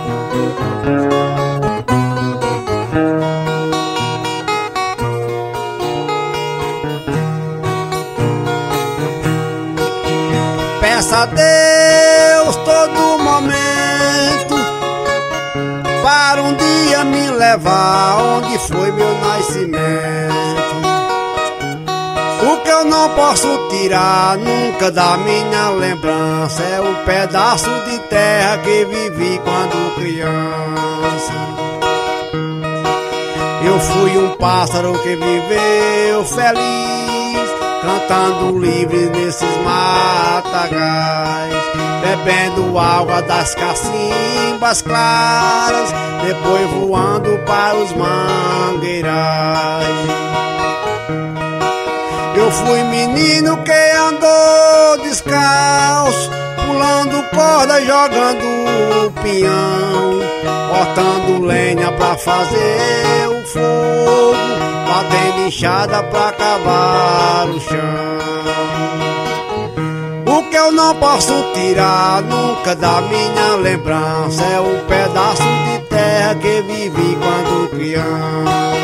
Peça a Deus todo momento para um dia me levar onde foi meu nascimento. O que eu não posso tirar nunca da minha lembrança é o pedaço de terra que vivi quando criança. Eu fui um pássaro que viveu feliz, cantando livre nesses matagais, bebendo água das cacimbas claras, depois voando para os mangueirais. Eu fui menino que andou descalço, pulando corda, jogando pinhão, cortando lenha pra fazer o fogo, batendo enxada pra cavar o chão. O que eu não posso tirar nunca da minha lembrança é o pedaço de terra que vivi quando criança.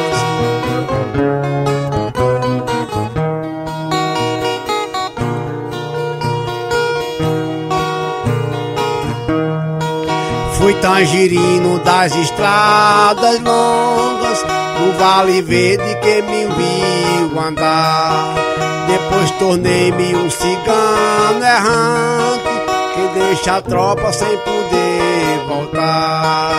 Fui tangerino das estradas longas, do Vale Verde que me viu andar. Depois tornei-me um cigano errante, que deixa a tropa sem poder voltar.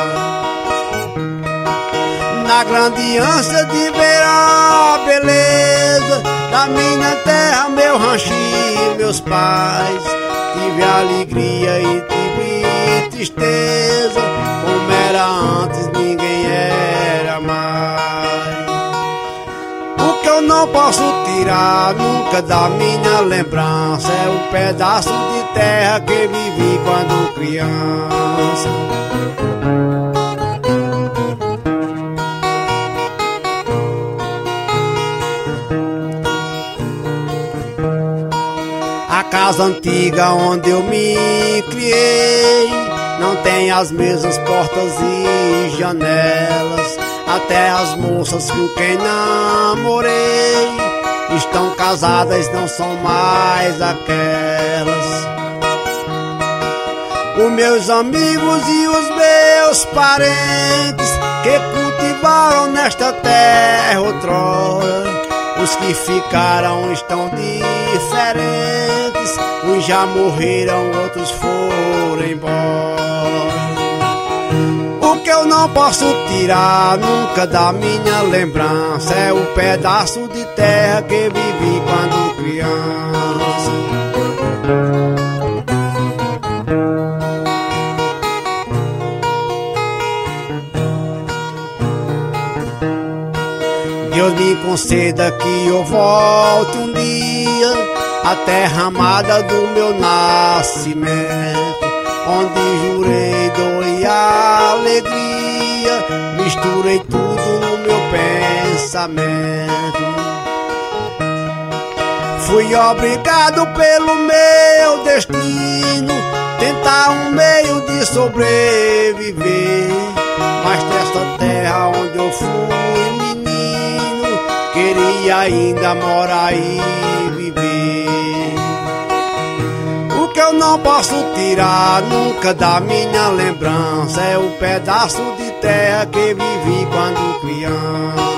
Na grande ânsia de ver a beleza da minha terra, meu ranchinho, meus pais, tive alegria e tive tristeza, como era antes ninguém era mais. O que eu não posso tirar nunca da minha lembrança é o pedaço de terra que vivi quando criança. A casa antiga onde eu me criei não tem as mesmas portas e janelas. Até as moças com quem namorei estão casadas, não são mais aquelas. Os meus amigos e os meus parentes que cultivaram nesta terra outrora, os que ficaram estão diferentes, uns já morreram, outros foram embora. O que eu não posso tirar nunca da minha lembrança é o pedaço de terra que vivi quando criança. Deus me conceda que eu volte um dia à terra amada do meu nascimento, onde jurei dor e alegria, misturei tudo no meu pensamento. Fui obrigado pelo meu destino tentar um meio de sobreviver, mas desta terra onde eu fui menino, queria ainda morar e viver. O que eu não posso tirar nunca da minha lembrança é o pedaço de terra que vivi quando criança.